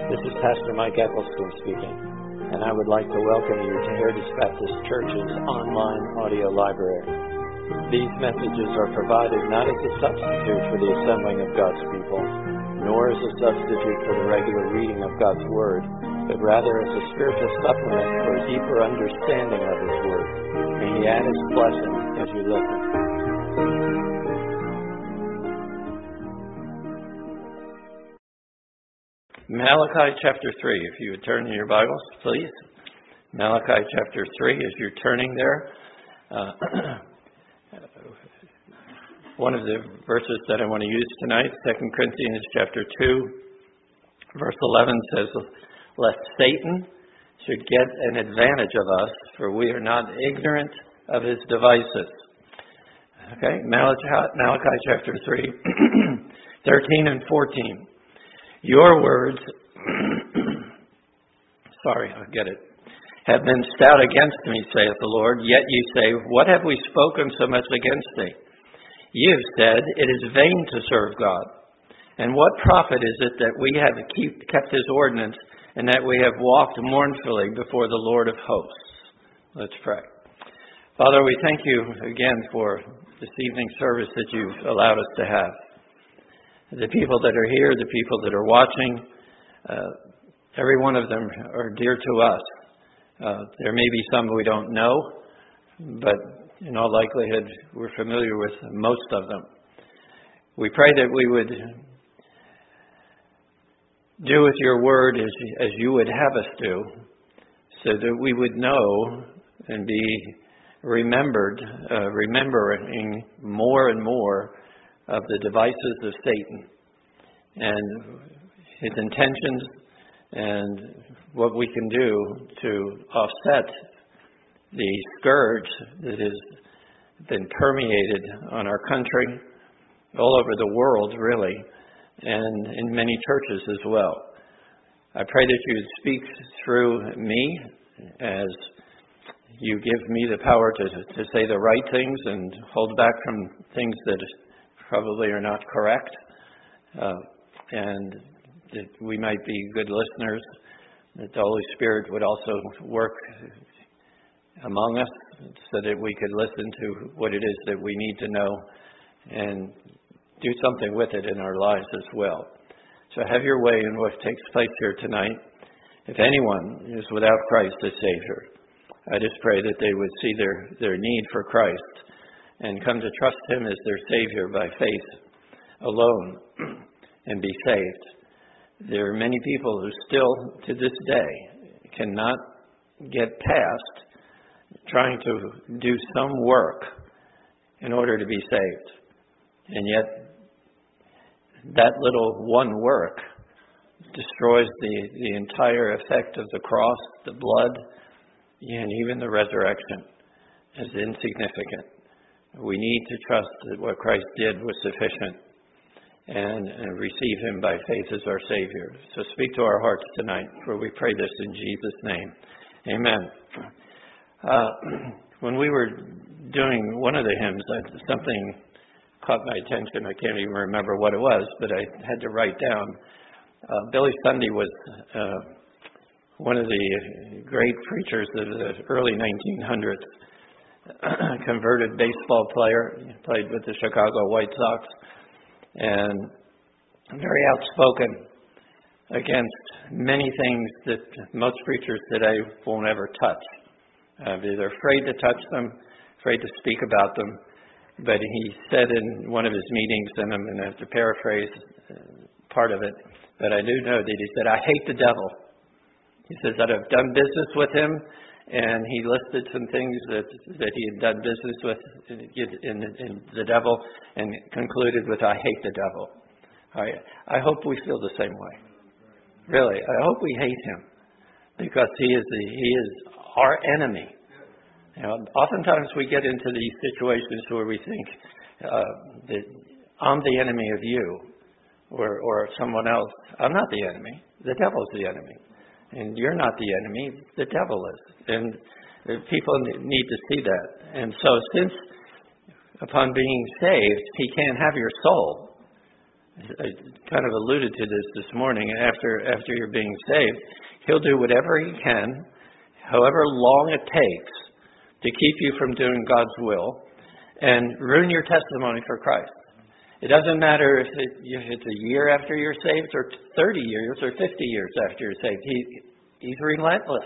This is Pastor Mike Eccleston speaking, and I would like to welcome you to Heritage Baptist Church's online audio library. These messages are provided not as a substitute for the assembling of God's people, nor as a substitute for the regular reading of God's Word, but rather as a spiritual supplement for a deeper understanding of His Word. May He add His blessing as you listen. Malachi chapter 3, if you would turn in your Bibles, please. Malachi chapter 3, as you're turning there. One of the verses that I want to use tonight, 2 Corinthians chapter 2, verse 11 says, "Lest Satan should get an advantage of us, for we are not ignorant of his devices." Okay, Malachi chapter 3, 13 and 14. "Your words," "have been stout against me, saith the Lord. Yet ye say, What have we spoken so much against thee? Ye have said, It is vain to serve God. And what profit is it that we have kept his ordinance, and that we have walked mournfully before the Lord of hosts?" Let's pray. Father, we thank you again for this evening service that you've allowed us to have. The people that are here, the people that are watching, every one of them are dear to us. There may be some we don't know, but in all likelihood, we're familiar with most of them. We pray that we would do with your word as you would have us do, so that we would know and be remembering more and more of the devices of Satan and his intentions and what we can do to offset the scourge that has been permeated on our country, all over the world really, and in many churches as well. I pray that you would speak through me as you give me the power to say the right things and hold back from things that probably are not correct, and that we might be good listeners, that the Holy Spirit would also work among us so that we could listen to what it is that we need to know and do something with it in our lives as well. So have your way in what takes place here tonight. If anyone is without Christ as Savior, I just pray that they would see their need for Christ and come to trust Him as their Savior by faith alone and be saved. There are many people who still, to this day, cannot get past trying to do some work in order to be saved. And yet, that little one work destroys the entire effect of the cross, the blood, and even the resurrection as insignificant. We need to trust that what Christ did was sufficient and receive Him by faith as our Savior. So speak to our hearts tonight, for we pray this in Jesus' name. Amen. When we were doing one of the hymns, something caught my attention. I can't even remember what it was, but I had to write down. Billy Sunday was one of the great preachers of the early 1900s. Converted baseball player, played with the Chicago White Sox, and very outspoken against many things that most preachers today won't ever touch. They're afraid to touch them, afraid to speak about them. But he said in one of his meetings, and I'm going to have to paraphrase part of it, but I do know that he said, "I hate the devil." He says that I've done business with him, and he listed some things that he had done business with in the devil, and concluded with, "I hate the devil." I hope we feel the same way. Really, I hope we hate him, because he is our enemy. You know, oftentimes we get into these situations where we think that I'm the enemy of you or someone else. I'm not the enemy. The devil's the enemy. And you're not the enemy. The devil is. And people need to see that. And so since upon being saved, he can't have your soul, I kind of alluded to this morning, after you're being saved, he'll do whatever he can, however long it takes, to keep you from doing God's will and ruin your testimony for Christ. It doesn't matter if it's a year after you're saved or 30 years or 50 years after you're saved. He's relentless.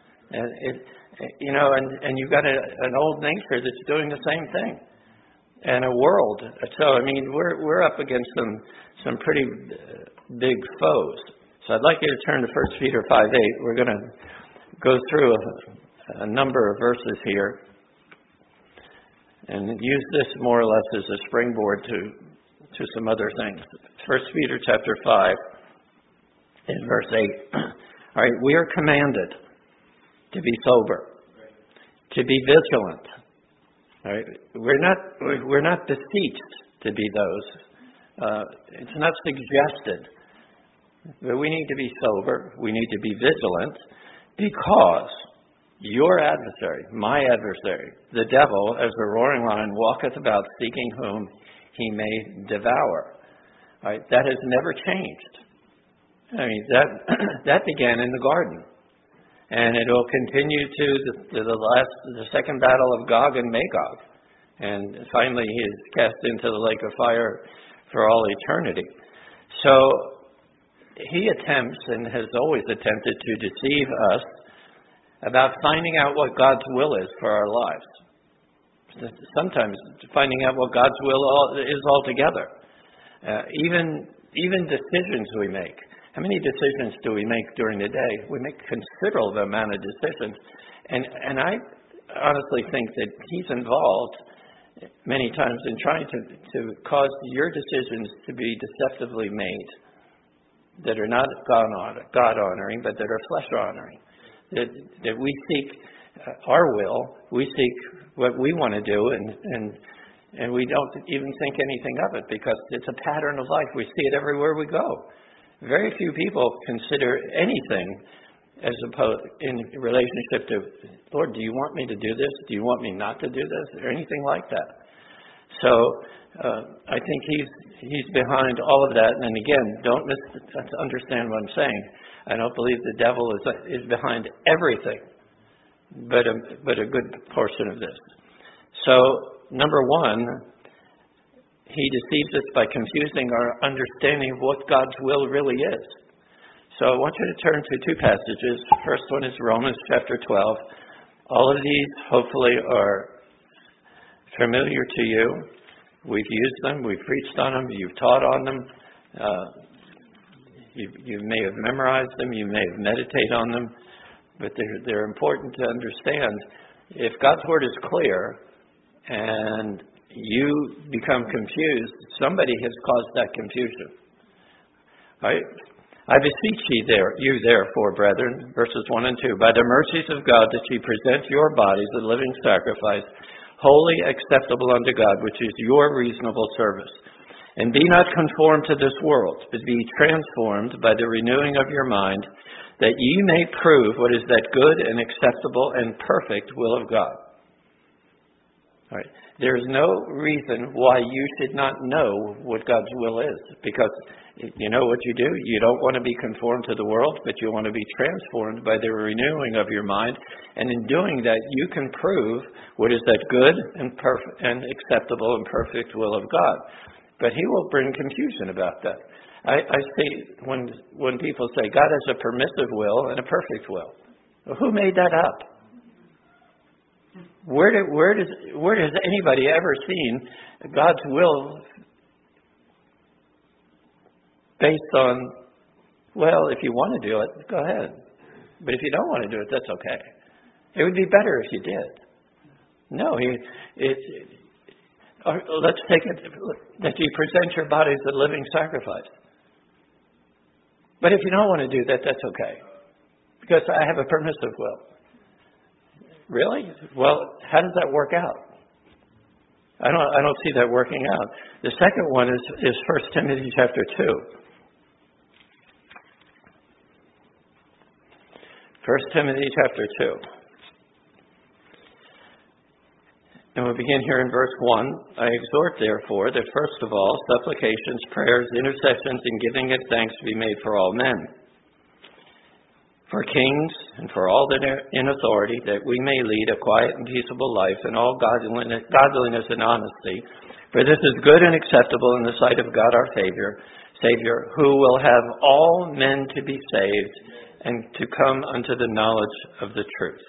And you've got an old nature that's doing the same thing. And a world. So, I mean, we're up against some pretty big foes. So I'd like you to turn to 1 Peter 5:8. We're going to go through a number of verses here and use this more or less as a springboard to some other things. 1 Peter chapter 5 in verse 8. All right, we are commanded to be sober, to be vigilant. All right, we're not beseeched to be those. It's not suggested, but we need to be sober. We need to be vigilant, because your adversary, my adversary, the devil, as a roaring lion, walketh about seeking whom he may devour. All right, that has never changed. I mean, that began in the garden. And it will continue to the second battle of Gog and Magog. And finally he is cast into the lake of fire for all eternity. So he attempts and has always attempted to deceive us about finding out what God's will is for our lives. Sometimes finding out what God's will is altogether. Even decisions we make. How many decisions do we make during the day? We make a considerable amount of decisions. And I honestly think that he's involved many times in trying to cause your decisions to be deceptively made, that are not God-honoring, but that are flesh-honoring. That we seek our will, we seek what we want to do, and we don't even think anything of it, because it's a pattern of life. We see it everywhere we go. Very few people consider anything as opposed in relationship to, Lord, do you want me to do this? Do you want me not to do this? Or anything like that. So I think he's behind all of that. And again, don't misunderstand what I'm saying. I don't believe the devil is behind everything, but a good portion of this. So number one, he deceives us by confusing our understanding of what God's will really is. So I want you to turn to two passages. First one is Romans chapter 12. All of these hopefully are familiar to you. We've used them. We've preached on them. You've taught on them. You may have memorized them. You may have meditated on them. But they're important to understand. If God's word is clear and you become confused, somebody has caused that confusion. Right? I beseech you therefore, brethren, verses 1 and 2, by the mercies of God, that ye present your bodies a living sacrifice, wholly acceptable unto God, which is your reasonable service. And be not conformed to this world, but be transformed by the renewing of your mind, that ye may prove what is that good and acceptable and perfect will of God. All right. There is no reason why you should not know what God's will is, because you know what you do. You don't want to be conformed to the world, but you want to be transformed by the renewing of your mind. And in doing that, you can prove what is that good and perfect and acceptable and perfect will of God. But he will bring confusion about that. I see when people say God has a permissive will and a perfect will. Well, who made that up? Where has anybody ever seen God's will based on, well, if you want to do it, go ahead. But if you don't want to do it, that's okay. It would be better if you did. No, let's take it that you present your body as a living sacrifice. But if you don't want to do that, that's okay. Because I have a permissive will. Really? Well, how does that work out? I don't see that working out. The second one is 1 Timothy chapter 2. 1 Timothy chapter 2. And we begin here in verse 1. I exhort, therefore, that first of all, supplications, prayers, intercessions, and giving of thanks be made for all men, for kings, and for all that are in authority, that we may lead a quiet and peaceable life in all godliness and honesty. For this is good and acceptable in the sight of God our Savior, who will have all men to be saved and to come unto the knowledge of the truth.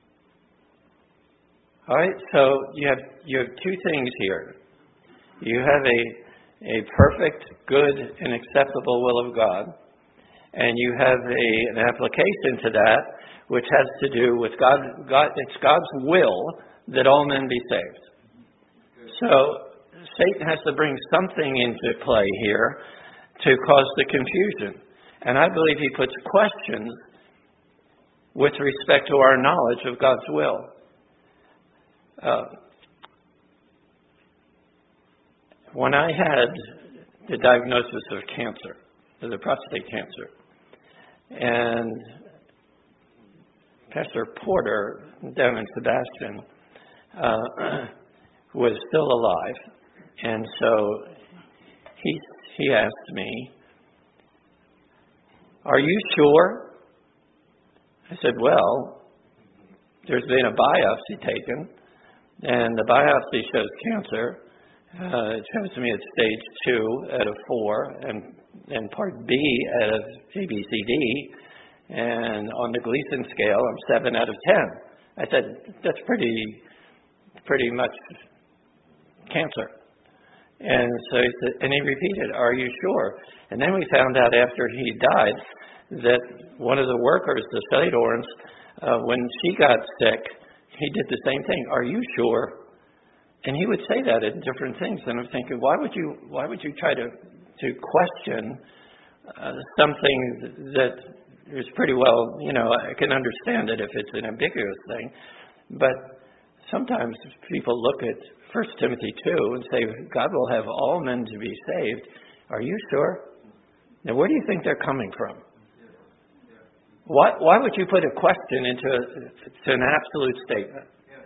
All right, so you have two things here. You have a perfect, good, and acceptable will of God, and you have an application to that which has to do with God. It's God's will that all men be saved. So Satan has to bring something into play here to cause the confusion. And I believe he puts questions with respect to our knowledge of God's will. When I had the diagnosis of cancer, of the prostate cancer, and Pastor Porter down in Sebastian was still alive, and so he asked me, "Are you sure?" I said, "Well, there's been a biopsy taken, and the biopsy shows cancer. It shows me it's stage 2 out of 4, and part B out of ABCD, and on the Gleason scale, I'm 7 out of 10. I said, "That's pretty much cancer." And so he said, and he repeated, "Are you sure?" And then we found out after he died that one of the workers, the Sadorns, when she got sick, he did the same thing. "Are you sure?" And he would say that in different things. And I'm thinking, why would you try to question something that is pretty well, I can understand it if it's an ambiguous thing. But sometimes people look at 1 Timothy 2 and say, God will have all men to be saved. Are you sure? Now, where do you think they're coming from? Why would you put a question into an absolute statement?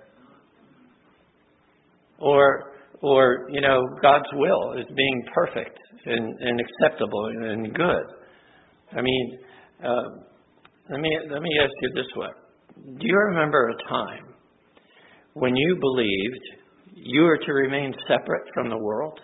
Or God's will is being perfect and acceptable and good. I mean, let me ask you this way. Do you remember a time when you believed you were to remain separate from the world?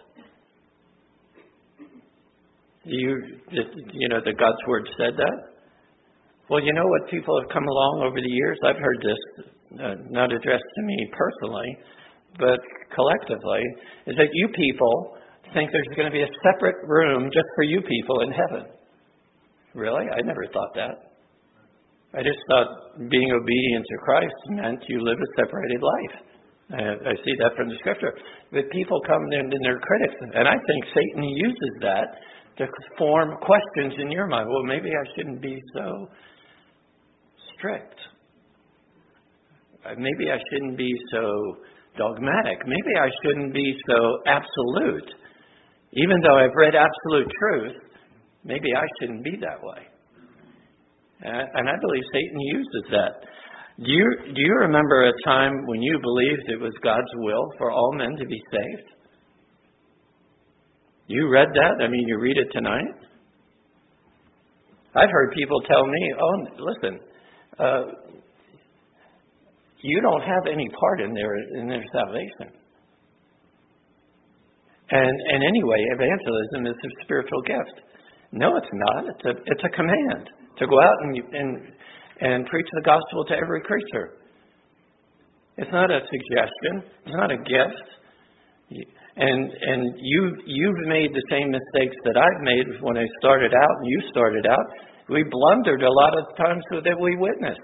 That God's Word said that? Well, you know what people have come along over the years? I've heard this, not addressed to me personally, but collectively, is that you people think there's going to be a separate room just for you people in heaven. Really? I never thought that. I just thought being obedient to Christ meant you live a separated life. I see that from the Scripture. But people come in and they're critics, and I think Satan uses that to form questions in your mind. Well, maybe I shouldn't be so strict. Maybe I shouldn't be so dogmatic. Maybe I shouldn't be so absolute. Even though I've read absolute truth, maybe I shouldn't be that way. And I believe Satan uses that. Do you remember a time when you believed it was God's will for all men to be saved? You read that? I mean, you read it tonight? I've heard people tell me, listen, you don't have any part in their salvation. And anyway, evangelism is a spiritual gift. No, it's not. It's a command to go out and preach the gospel to every creature. It's not a suggestion. It's not a gift. And you've made the same mistakes that I've made when I started out and you started out. We blundered a lot of times that we witnessed.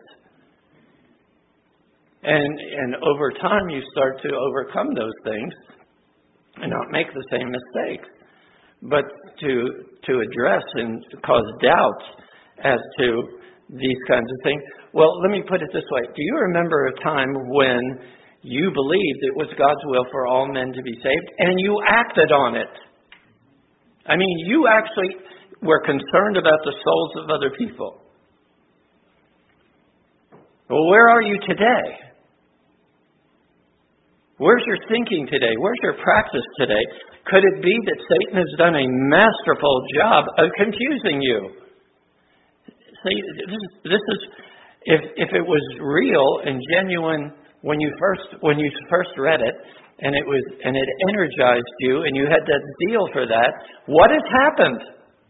And over time you start to overcome those things and not make the same mistakes. But to address and cause doubts as to these kinds of things. Well, let me put it this way. Do you remember a time when you believed it was God's will for all men to be saved and you acted on it? I mean, you actually were concerned about the souls of other people. Well, where are you today? Where's your thinking today? Where's your practice today? Could it be that Satan has done a masterful job of confusing you? See, this is if it was real and genuine when you first read it, and it energized you, and you had that zeal for that. What has happened?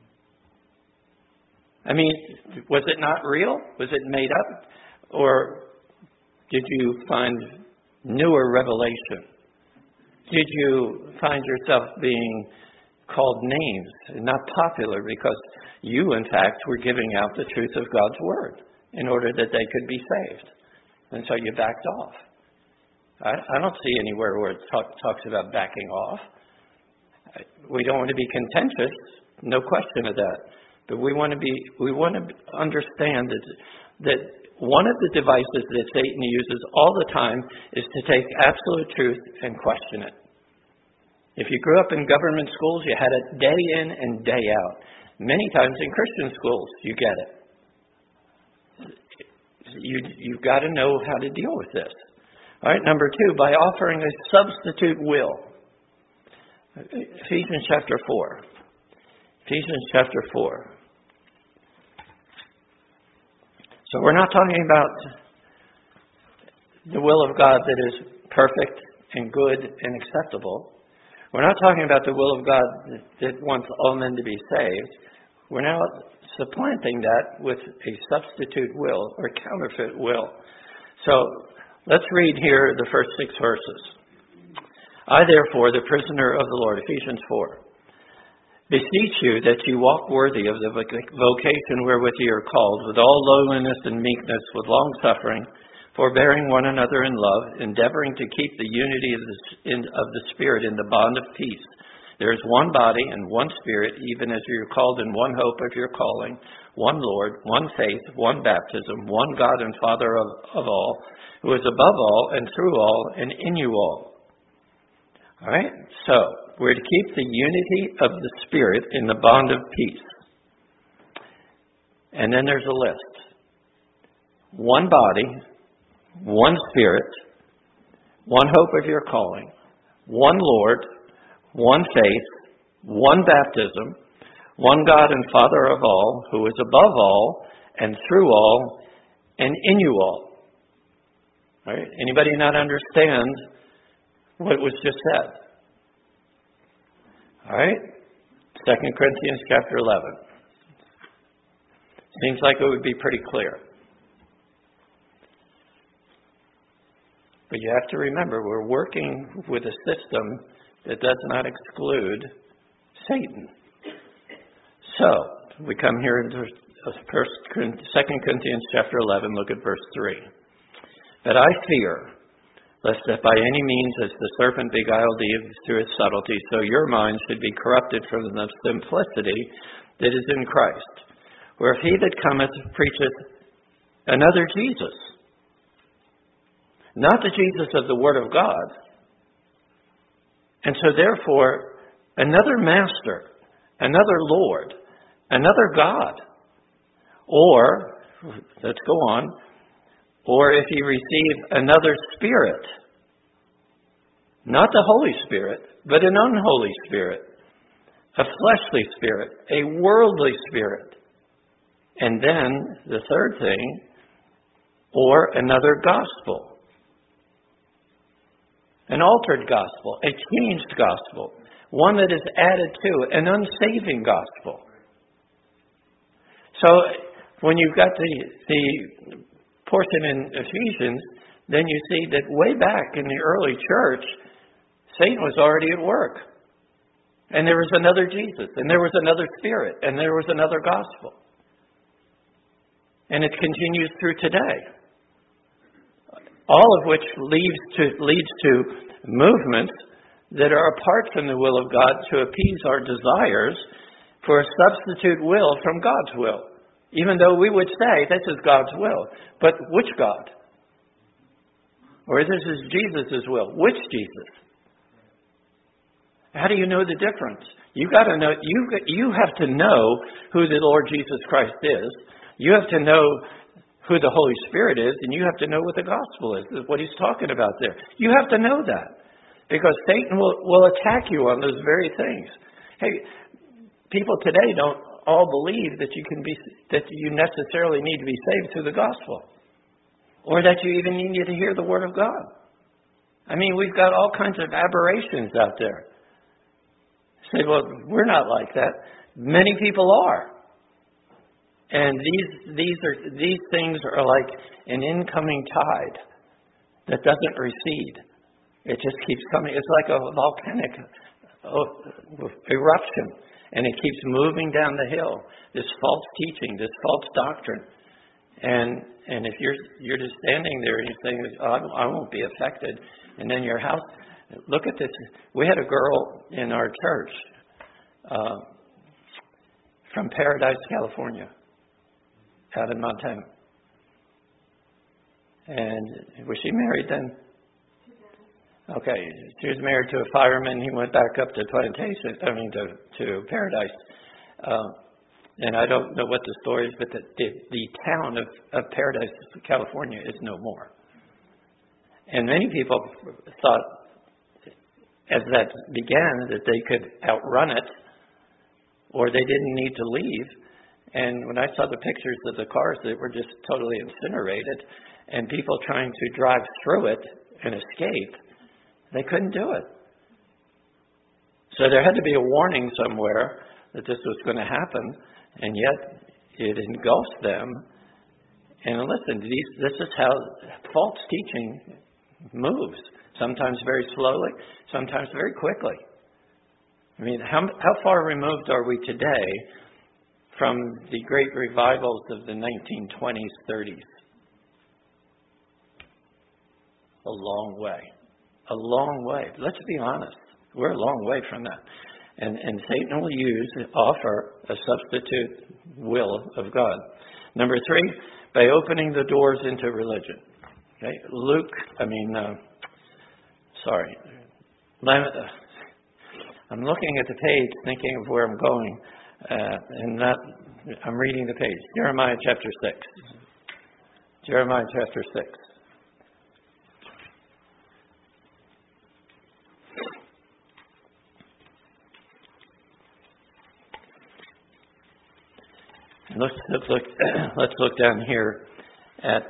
I mean, was it not real? Was it made up? Or did you find newer revelation? Did you find yourself being called names and not popular because you, in fact, were giving out the truth of God's Word in order that they could be saved? And so you backed off. I don't see anywhere where it talks about backing off. We don't want to be contentious, no question of that. But we want to understand that one of the devices that Satan uses all the time is to take absolute truth and question it. If you grew up in government schools, you had it day in and day out. Many times in Christian schools, you get it. You've got to know how to deal with this. All right, number 2, by offering a substitute will. Ephesians chapter 4. Ephesians chapter 4. So we're not talking about the will of God that is perfect and good and acceptable. We're not talking about the will of God that wants all men to be saved. We're now supplanting that with a substitute will or counterfeit will. So let's read here the first 6 verses. I, therefore, the prisoner of the Lord, Ephesians 4, beseech you that you walk worthy of the vocation wherewith ye are called, with all lowliness and meekness, with long-suffering, forbearing one another in love, endeavoring to keep the unity of the Spirit in the bond of peace. There is one body and one Spirit, even as you are called in one hope of your calling, one Lord, one faith, one baptism, one God and Father of all, who is above all and through all and in you all. All right? So, we're to keep the unity of the Spirit in the bond of peace. And then there's a list. One body, one Spirit, one hope of your calling, one Lord, one faith, one baptism, one God and Father of all, who is above all and through all and in you all. All right? Anybody not understand what was just said? All right? 2 Corinthians chapter 11. Seems like it would be pretty clear. But you have to remember, we're working with a system that does not exclude Satan. So, we come here into 2 Corinthians chapter 11, look at verse 3. But I fear, lest that by any means as the serpent beguiled Eve through its subtlety, so your minds should be corrupted from the simplicity that is in Christ. Where if he that cometh preacheth another Jesus, not the Jesus of the Word of God, and so therefore another master, another Lord, another God, or, let's go on, or if ye receive another Spirit, not the Holy Spirit, but an unholy spirit, a fleshly spirit, a worldly spirit. And then the third thing, or another gospel. An altered gospel, a changed gospel, one that is added to, an unsaving gospel. So when you've got the portion in Ephesians, then you see that way back in the early church, Satan was already at work. And there was another Jesus, and there was another Spirit, and there was another gospel. And it continues through today. All of which leads to movements that are apart from the will of God to appease our desires for a substitute will from God's will. Even though we would say this is God's will. But which God? Or this is Jesus' will. Which Jesus? How do you know the difference? You got to know. You have to know who the Lord Jesus Christ is. You have to know who the Holy Spirit is, and you have to know what the gospel is what he's talking about there. You have to know that, because Satan will attack you on those very things. Hey, people today don't all believe that you necessarily need to be saved through the gospel, or that you even need to hear the word of God. I mean, we've got all kinds of aberrations out there. Say, well, we're not like that. Many people are. And these things are like an incoming tide that doesn't recede. It just keeps coming. It's like a volcanic eruption, and it keeps moving down the hill. This false teaching, this false doctrine, and if you're just standing there and you're saying, oh, I won't be affected, and then your house. Look at this. We had a girl in our church from Paradise, California, out in Montana. And was she married then? Okay, she was married to a fireman. He went back up to to Paradise. And I don't know what the story is, but the town of Paradise, California is no more. And many people thought, as that began, that they could outrun it, or they didn't need to leave. And when I saw the pictures of the cars that were just totally incinerated, and people trying to drive through it and escape, they couldn't do it. So there had to be a warning somewhere that this was going to happen, and yet it engulfed them. And listen, this is how false teaching moves. Sometimes very slowly, sometimes very quickly. I mean, how far removed are we today from the great revivals of the 1920s, 30s? A long way. A long way. Let's be honest. We're a long way from that. And Satan will offer a substitute will of God. Number 3, by opening the doors into religion. Okay? I'm looking at the page thinking of where I'm going, and I'm reading the page. Jeremiah chapter 6. Jeremiah chapter 6. Let's look down here at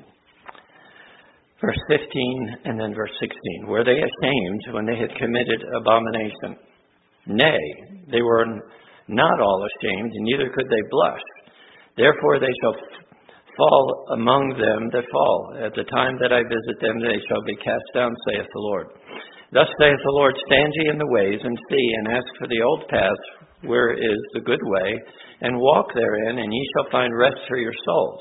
verse 15 and then verse 16. Were they ashamed when they had committed abomination? Nay, they were not all ashamed, and neither could they blush. Therefore they shall fall among them that fall. At the time that I visit them, they shall be cast down, saith the Lord. Thus saith the Lord, stand ye in the ways, and see, and ask for the old paths, where is the good way, and walk therein, and ye shall find rest for your souls.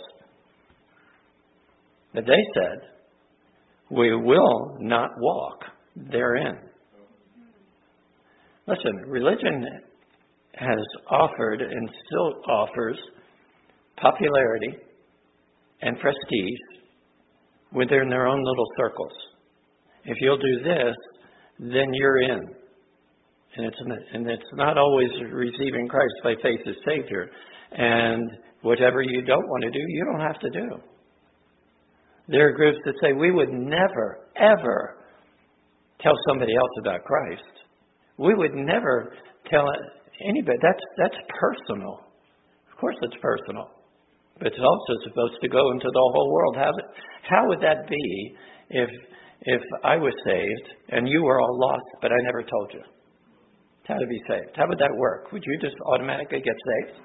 But they said, we will not walk therein. Listen, religion has offered and still offers popularity and prestige within their own little circles. If you'll do this, then you're in. And it's not always receiving Christ by faith as Savior. And whatever you don't want to do, you don't have to do. There are groups that say we would never, ever tell somebody else about Christ. We would never tell anybody. That's personal. Of course it's personal. But it's also supposed to go into the whole world. How would that be if I was saved and you were all lost, but I never told you how to be saved? How would that work? Would you just automatically get saved?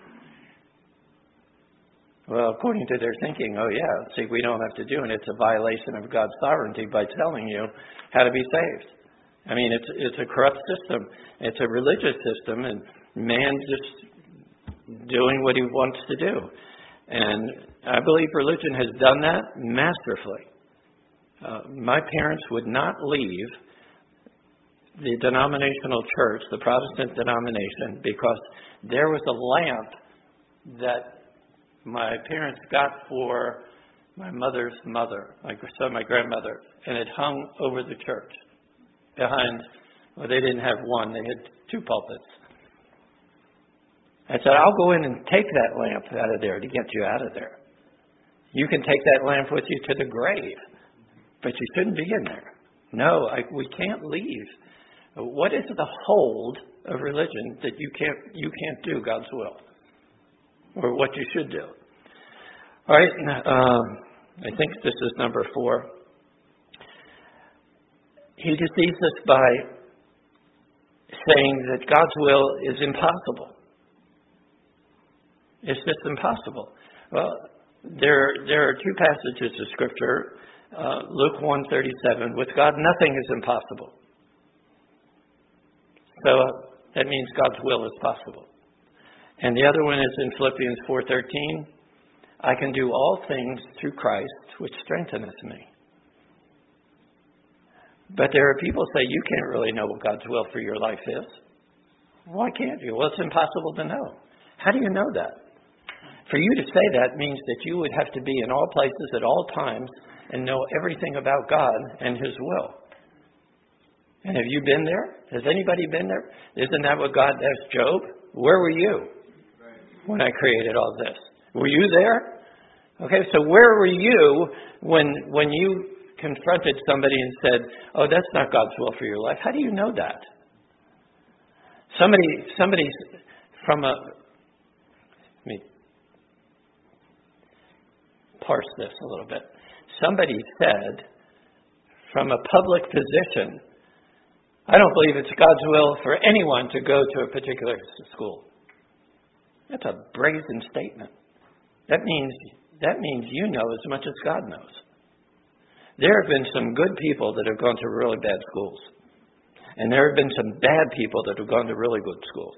Well, according to their thinking, we don't have to do it. It's a violation of God's sovereignty by telling you how to be saved. I mean, it's a corrupt system. It's a religious system, and man just doing what he wants to do. And I believe religion has done that masterfully. My parents would not leave the denominational church, the Protestant denomination, because there was a lamp that my parents got for my mother's mother, my grandmother, and it hung over the church behind. Well, they didn't have one; they had 2 pulpits. I said, "I'll go in and take that lamp out of there to get you out of there." You can take that lamp with you to the grave, but you shouldn't be in there. No, we can't leave. What is the hold of religion that you can't do God's will, or what you should do? All right, I think this is number 4. He deceives us by saying that God's will is impossible. It's just impossible. Well, there are 2 passages of Scripture. Luke 1:37. With God, nothing is impossible. So that means God's will is possible. And the other one is in Philippians 4:13. I can do all things through Christ, which strengtheneth me. But there are people who say, you can't really know what God's will for your life is. Why can't you? Well, it's impossible to know. How do you know that? For you to say that means that you would have to be in all places at all times and know everything about God and His will. And have you been there? Has anybody been there? Isn't that what God asked Job? Where were you when I created all this? Were you there? Okay, so where were you when you confronted somebody and said, oh, that's not God's will for your life? How do you know that? Somebody from let me parse this a little bit. Somebody said from a public position, I don't believe it's God's will for anyone to go to a particular school. That's a brazen statement. That means you know as much as God knows. There have been some good people that have gone to really bad schools. And there have been some bad people that have gone to really good schools.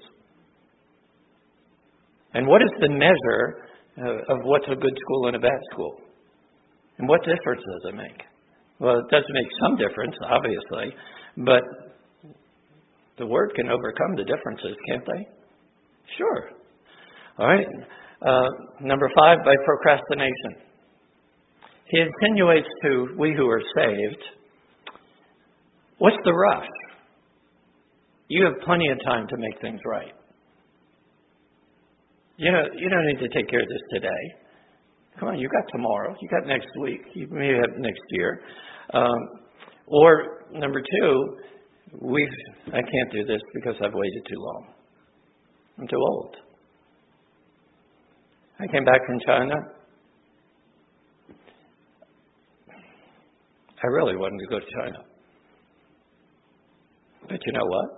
And what is the measure of what's a good school and a bad school? And what difference does it make? Well, it does make some difference, obviously, but the Word can overcome the differences, can't they? Sure. All right. Number 5, by procrastination. He insinuates to we who are saved, what's the rush? You have plenty of time to make things right. You don't need to take care of this today. Come on, you got tomorrow. You got next week. You may have next year. Or number 2, I can't do this because I've waited too long. I'm too old. I came back from China. I really wanted to go to China. But you know what?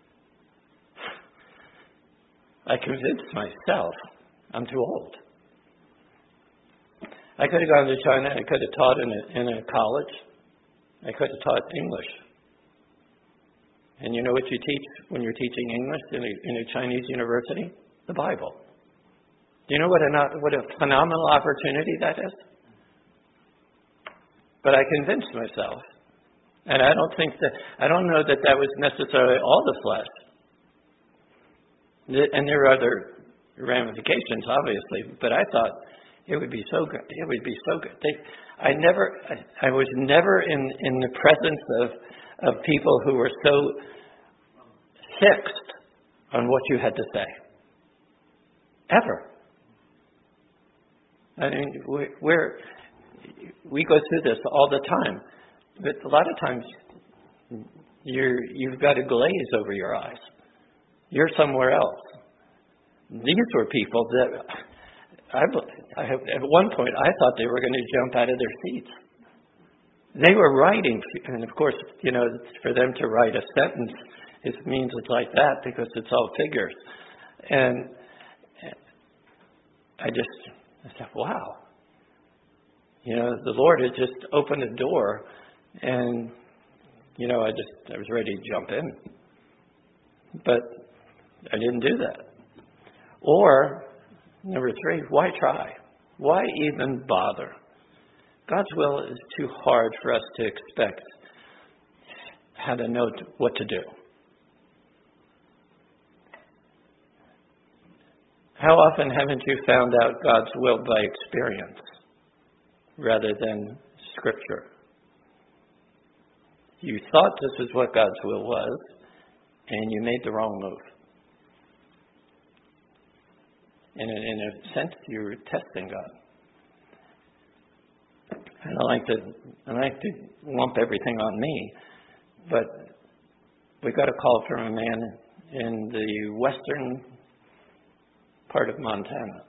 I convinced myself I'm too old. I could have gone to China. I could have taught in a college. I could have taught English. And you know what you teach when you're teaching English in a Chinese university? The Bible. Do you know what a phenomenal opportunity that is? But I convinced myself. And I don't know that was necessarily all the flesh. And there are other ramifications, obviously, but I thought it would be so good. It would be so good. I was never in the presence of people who were so fixed on what you had to say. Ever. I mean, we go through this all the time, but a lot of times you've got a glaze over your eyes. You're somewhere else. These were people that at one point I thought they were going to jump out of their seats. They were writing, and of course, for them to write a sentence, it means it's like that because it's all figures. And I thought, wow. The Lord had just opened a door, and I was ready to jump in. But I didn't do that. Or, number 3, why try? Why even bother? God's will is too hard for us to expect how to know what to do. How often haven't you found out God's will by experience rather than Scripture? You thought this is what God's will was, and you made the wrong move. And in a sense, you were testing God. like to lump everything on me, but we got a call from a man in the western part of Montana,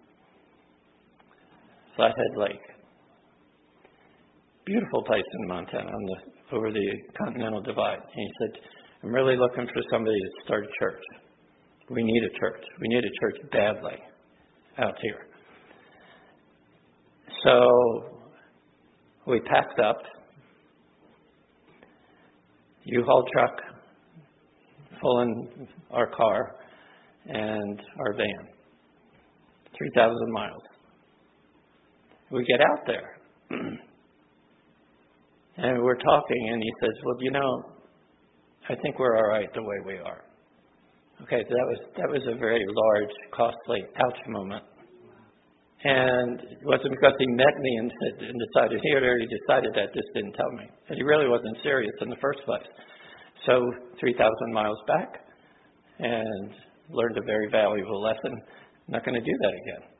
Flathead Lake. Beautiful place in Montana over the Continental Divide. And he said, I'm really looking for somebody to start a church. We need a church. We need a church badly out here. So we packed up, U-Haul truck, full in our car, and our van. 3,000 miles. We get out there. And we're talking, and he says, well, I think we're all right the way we are. Okay, that was a very large, costly ouch moment. And it wasn't because he met me and decided, he had already decided that, just didn't tell me. And he really wasn't serious in the first place. So 3,000 miles back, and learned a very valuable lesson. I'm not going to do that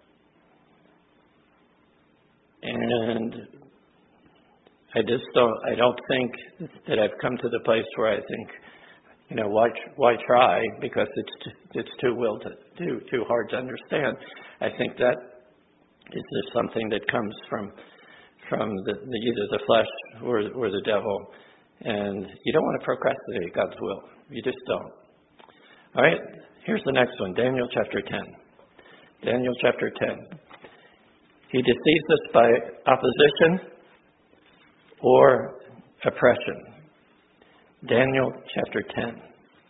again. And I don't think that I've come to the place where I think, why try? Because it's too hard to understand. I think that is just something that comes from either the flesh or the devil. And you don't want to procrastinate God's will. You just don't. All right, here's the next one, Daniel chapter 10. Daniel chapter 10. He deceives us by opposition or oppression. Daniel chapter 10.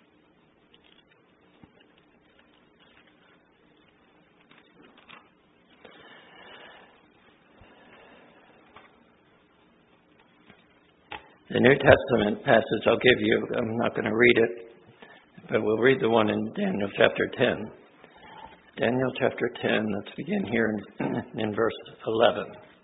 The New Testament passage I'll give you, I'm not going to read it, but we'll read the one in Daniel chapter 10. Daniel chapter 10, let's begin here in verse 11.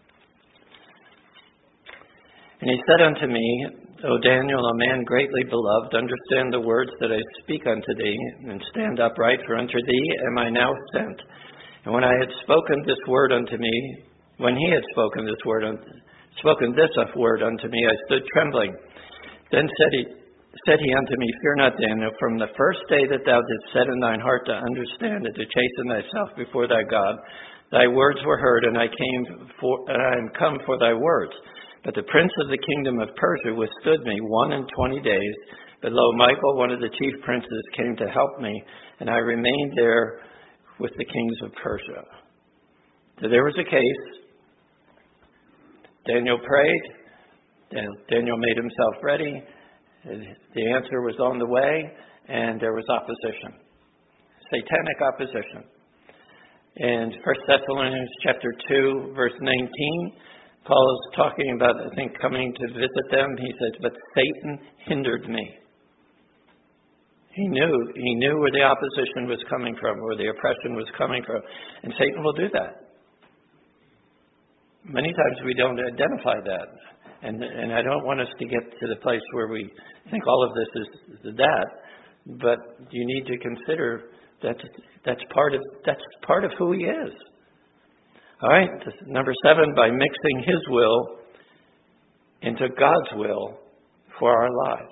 And he said unto me, O Daniel, a man greatly beloved, understand the words that I speak unto thee, and stand upright, for unto thee am I now sent. And when I had spoken this word unto me, when he had spoken this word unto me, I stood trembling. Then said he unto me, Fear not, Daniel, from the first day that thou didst set in thine heart to understand and to chasten thyself before thy God, thy words were heard, and I am come for thy words. But the prince of the kingdom of Persia withstood me 21 days. But lo, Michael, one of the chief princes, came to help me, and I remained there with the kings of Persia. So there was a case. Daniel prayed. Daniel made himself ready. The answer was on the way, and there was opposition. Satanic opposition. In 1 Thessalonians chapter 2, verse 19, Paul is talking about, I think, coming to visit them. He says, but Satan hindered me. He knew where the opposition was coming from, where the oppression was coming from. And Satan will do that. Many times we don't identify that. And I don't want us to get to the place where we think all of this is that. But you need to consider that's part of who he is. All right, number 7, by mixing his will into God's will for our lives.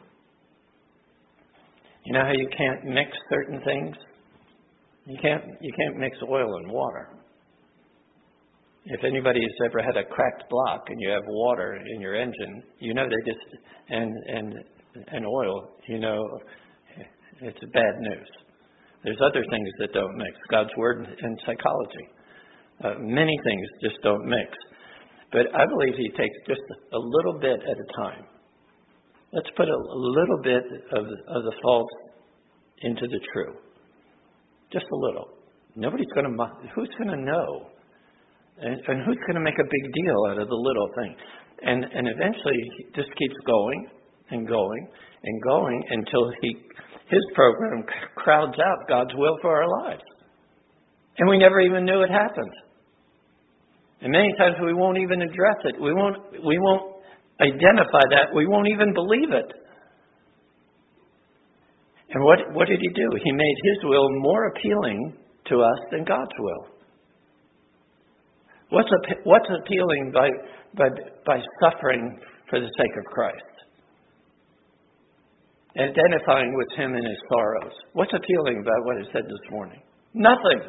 You know how you can't mix certain things? You can't mix oil and water. If anybody's ever had a cracked block and you have water in your engine, they just and oil, it's bad news. There's other things that don't mix. God's word and psychology. Many things just don't mix. But I believe he takes just a little bit at a time. Let's put a little bit of the false into the true. Just a little. Who's going to know? And who's going to make a big deal out of the little thing? And eventually it just keeps going and going and going until his program crowds out God's will for our lives. And we never even knew it happened. And many times we won't even address it. We won't identify that. We won't even believe it. And what did he do? He made his will more appealing to us than God's will. What's appealing by suffering for the sake of Christ? Identifying with Him in His sorrows. What's appealing about what I said this morning? Nothing.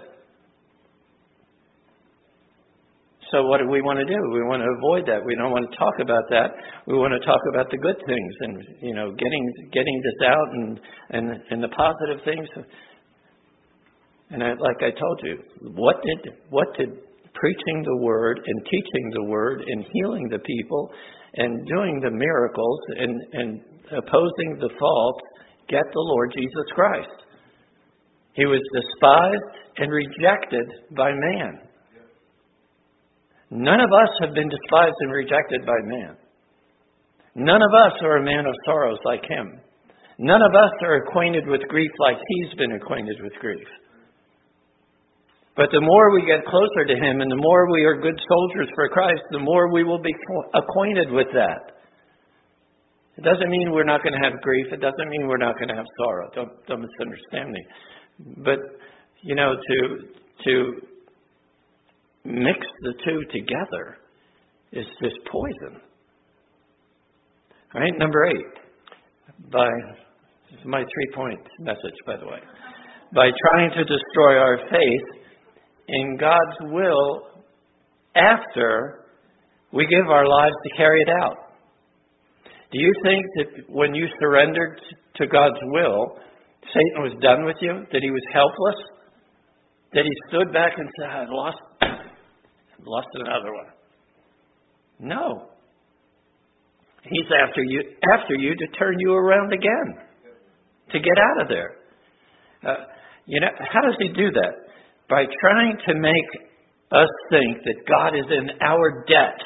So what do we want to do? We want to avoid that. We don't want to talk about that. We want to talk about the good things and, getting this out and the positive things. And like I told you, what did preaching the Word and teaching the Word and healing the people and doing the miracles and opposing the faults get the Lord Jesus Christ? He was despised and rejected by man. None of us have been despised and rejected by man. None of us are a man of sorrows like Him. None of us are acquainted with grief like He's been acquainted with grief. But the more we get closer to Him and the more we are good soldiers for Christ, the more we will be acquainted with that. It doesn't mean we're not going to have grief. It doesn't mean we're not going to have sorrow. Don't misunderstand me. But, to mix the two together is just poison. All right, number 8. This is my 3-point message, by the way. By trying to destroy our faith in God's will after we give our lives to carry it out. Do you think that when you surrendered to God's will, Satan was done with you? That he was helpless? That he stood back and said, I lost another one? No. He's after you to turn you around again, to get out of there. How does he do that? By trying to make us think that God is in our debt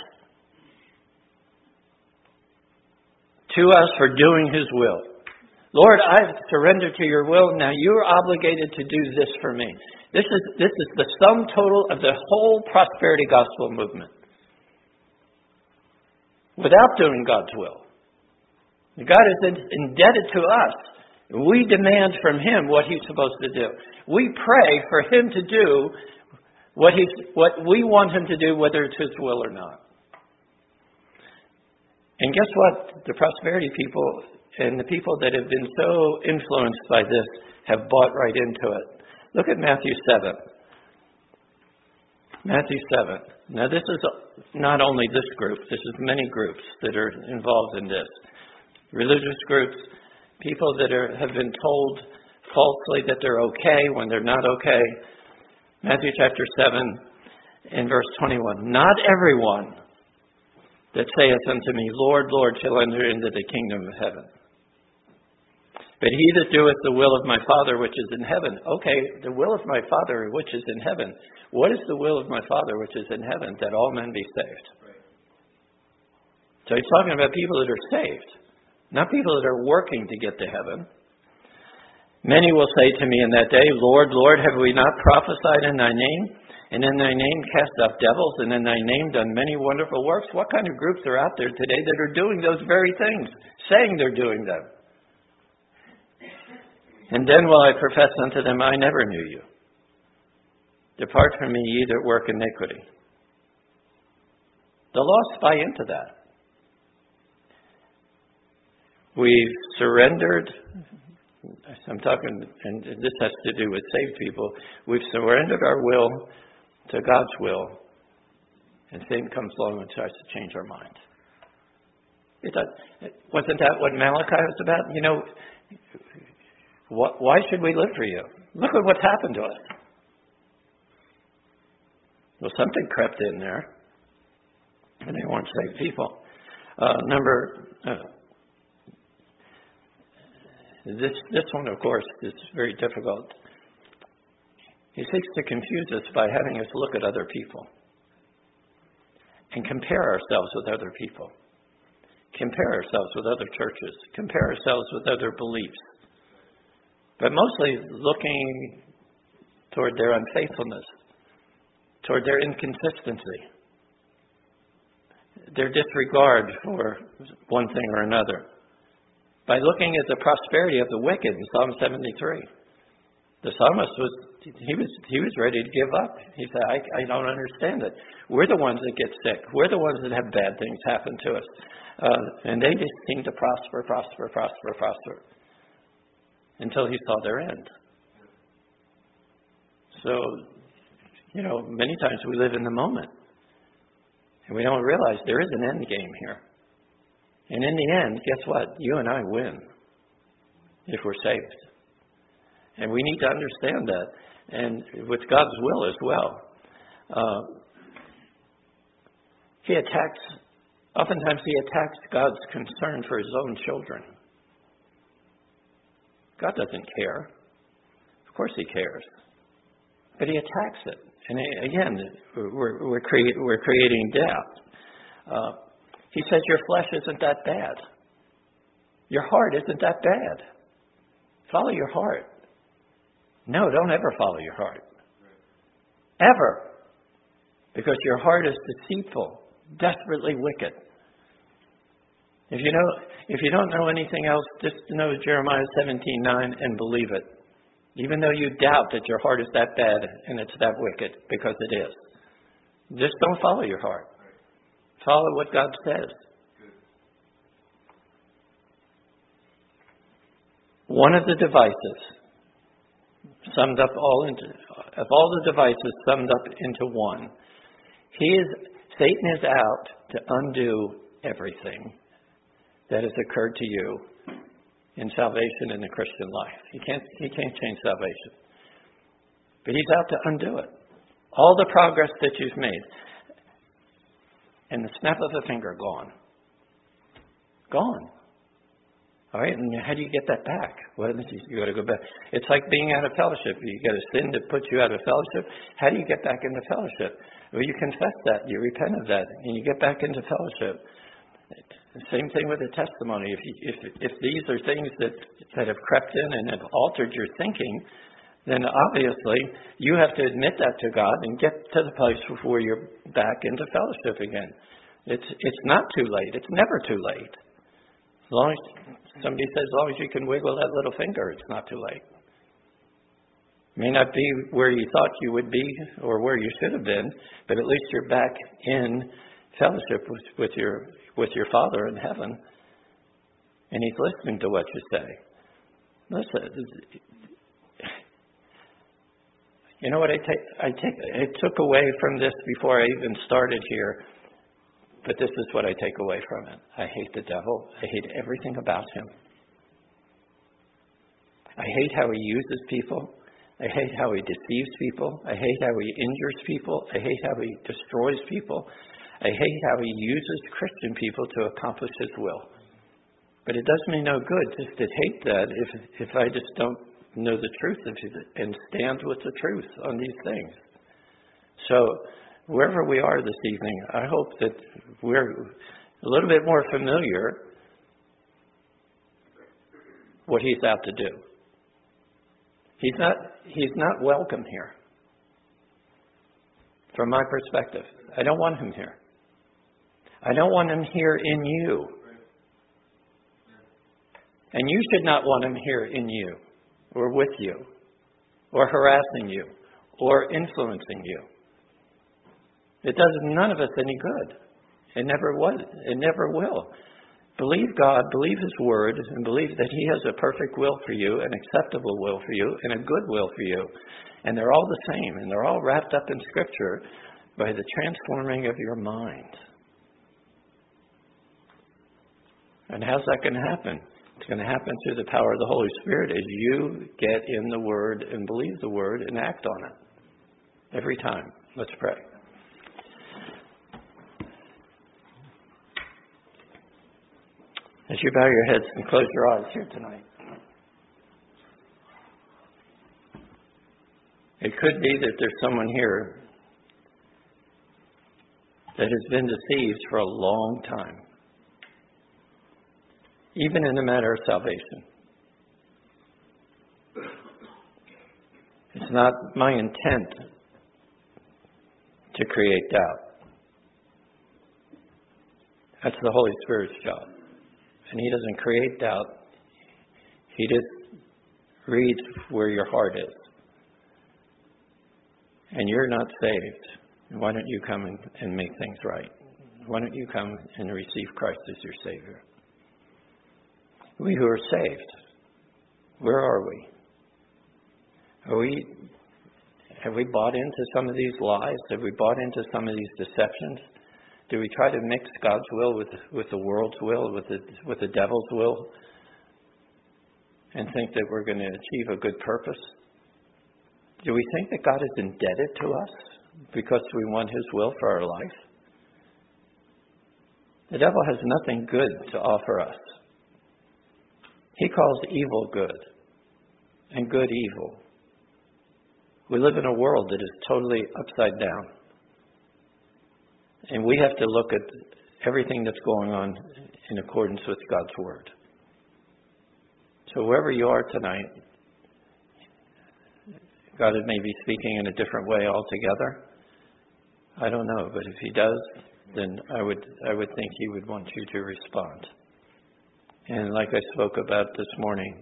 to us for doing His will. Lord, I've surrendered to your will. Now you're obligated to do this for me. This is the sum total of the whole prosperity gospel movement. Without doing God's will. God is indebted to us. We demand from Him what He's supposed to do. We pray for Him to do what we want Him to do, whether it's His will or not. And guess what? The prosperity people and the people that have been so influenced by this have bought right into it. Look at Matthew 7. Matthew 7. Now this is not only this group, this is many groups that are involved in this. Religious groups, people that have been told falsely that they're okay when they're not okay. Matthew chapter 7 and verse 21. Not everyone that saith unto me, Lord, Lord, shall enter into the kingdom of heaven. But he that doeth the will of my Father which is in heaven. Okay, the will of my Father which is in heaven. What is the will of my Father which is in heaven? That all men be saved. Right. So he's talking about people that are saved, not people that are working to get to heaven. Many will say to me in that day, Lord, Lord, have we not prophesied in thy name? And in thy name cast out devils, and in thy name done many wonderful works? What kind of groups are out there today that are doing those very things, saying they're doing them? And then will I profess unto them, I never knew you. Depart from me, ye that work iniquity. The lost buy into that. We've surrendered. I'm talking, and this has to do with saved people. We've surrendered our will to God's will, and Satan comes along and tries to change our mind. Wasn't that what Malachi was about? Why should we live for you? Look at what's happened to us. Well, something crept in there, and they weren't saved people. This one, of course, is very difficult. He seeks to confuse us by having us look at other people and compare ourselves with other people, compare ourselves with other churches, compare ourselves with other beliefs, but mostly looking toward their unfaithfulness, toward their inconsistency, their disregard for one thing or another. By looking at the prosperity of the wicked in Psalm 73. The psalmist he was ready to give up. He said, I don't understand it. We're the ones that get sick. We're the ones that have bad things happen to us. And they just seem to prosper until he saw their end. So, many times we live in the moment. And we don't realize there is an end game here. And in the end, guess what? You and I win if we're saved. And we need to understand that. And with God's will as well. Oftentimes he attacks God's concern for his own children. God doesn't care. Of course he cares. But he attacks it. And again, we're creating doubt. He says your flesh isn't that bad. Your heart isn't that bad. Follow your heart. No, don't ever follow your heart. Ever. Because your heart is deceitful, desperately wicked. If you don't know anything else, just know Jeremiah 17:9 and believe it. Even though you doubt that your heart is that bad and it's that wicked, because it is. Just don't follow your heart. Follow what God says. One of the devices summed up all the devices summed up into one. Satan is out to undo everything that has occurred to you in salvation in the Christian life. He can't change salvation. But he's out to undo it. All the progress that you've made. And the snap of a finger, gone. Gone. All right, and how do you get that back? Well, you got to go back. It's like being out of fellowship. You got a sin that puts you out of fellowship. How do you get back into fellowship? Well, you confess that, you repent of that, and you get back into fellowship. Same thing with the testimony. If these are things that have crept in and have altered your thinking, then obviously you have to admit that to God and get to the place where you're back into fellowship again. It's not too late. It's never too late. As long as somebody says, as long as you can wiggle that little finger, it's not too late. May not be where you thought you would be or where you should have been, but at least you're back in fellowship with your Father in heaven, and He's listening to what you say. Listen, you know what I took away from this before I even started here. But this is what I take away from it. I hate the devil. I hate everything about him. I hate how he uses people. I hate how he deceives people. I hate how he injures people. I hate how he destroys people. I hate how he uses Christian people to accomplish his will. But it does me no good just to hate that if I just don't know the truth and stand with the truth on these things. So, wherever we are this evening, I hope that we're a little bit more familiar what he's out to do. He's not welcome here. From my perspective, I don't want him here. I don't want him here in you. And you should not want him here in you, or with you, or harassing you, or influencing you. It does none of us any good. It never was. It never will. Believe God, believe His Word, and believe that He has a perfect will for you, an acceptable will for you, and a good will for you. And they're all the same, and they're all wrapped up in Scripture by the transforming of your mind. And how's that going to happen? It's going to happen through the power of the Holy Spirit as you get in the Word and believe the Word and act on it. Every time. Let's pray. As you bow your heads and close your eyes here tonight. It could be that there's someone here that has been deceived for a long time. Even in the matter of salvation. It's not my intent to create doubt. That's the Holy Spirit's job. And He doesn't create doubt. He just reads where your heart is. and you're not saved, why don't you come and make things right? Why don't you come and receive Christ as your Savior? We who are saved, where are we? Have we bought into some of these lies? Have we bought into some of these deceptions? Do we try to mix God's will with the world's will, with the devil's will, and think that we're going to achieve a good purpose? Do we think that God is indebted to us because we want His will for our life? The devil has nothing good to offer us. He calls evil good and good evil. We live in a world that is totally upside down. And we have to look at everything that's going on in accordance with God's Word. So wherever you are tonight, God may be speaking in a different way altogether. I don't know, but if He does, then I would think He would want you to respond. And like I spoke about this morning,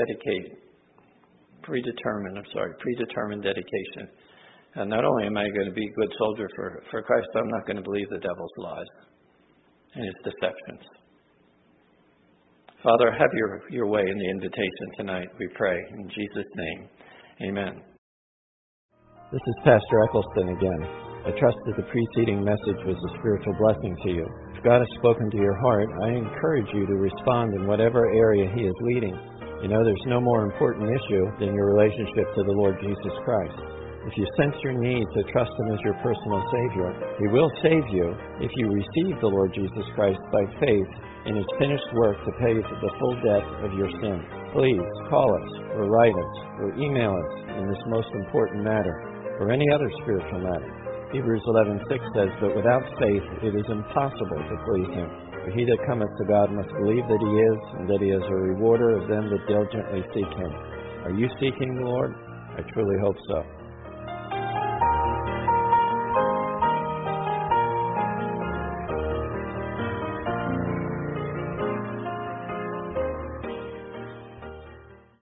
predetermined dedication. And not only am I going to be a good soldier for Christ, I'm not going to believe the devil's lies and his deceptions. Father, have your way in the invitation tonight, we pray. In Jesus' name, amen. This is Pastor Eccleston again. I trust that the preceding message was a spiritual blessing to you. If God has spoken to your heart, I encourage you to respond in whatever area He is leading. You know, there's no more important issue than your relationship to the Lord Jesus Christ. If you sense your need to trust Him as your personal Savior, He will save you if you receive the Lord Jesus Christ by faith in His finished work to pay for the full debt of your sin. Please call us or write us or email us in this most important matter or any other spiritual matter. Hebrews 11:6 says, "But without faith it is impossible to please Him. For he that cometh to God must believe that He is, and that He is a rewarder of them that diligently seek Him." Are you seeking the Lord? I truly hope so.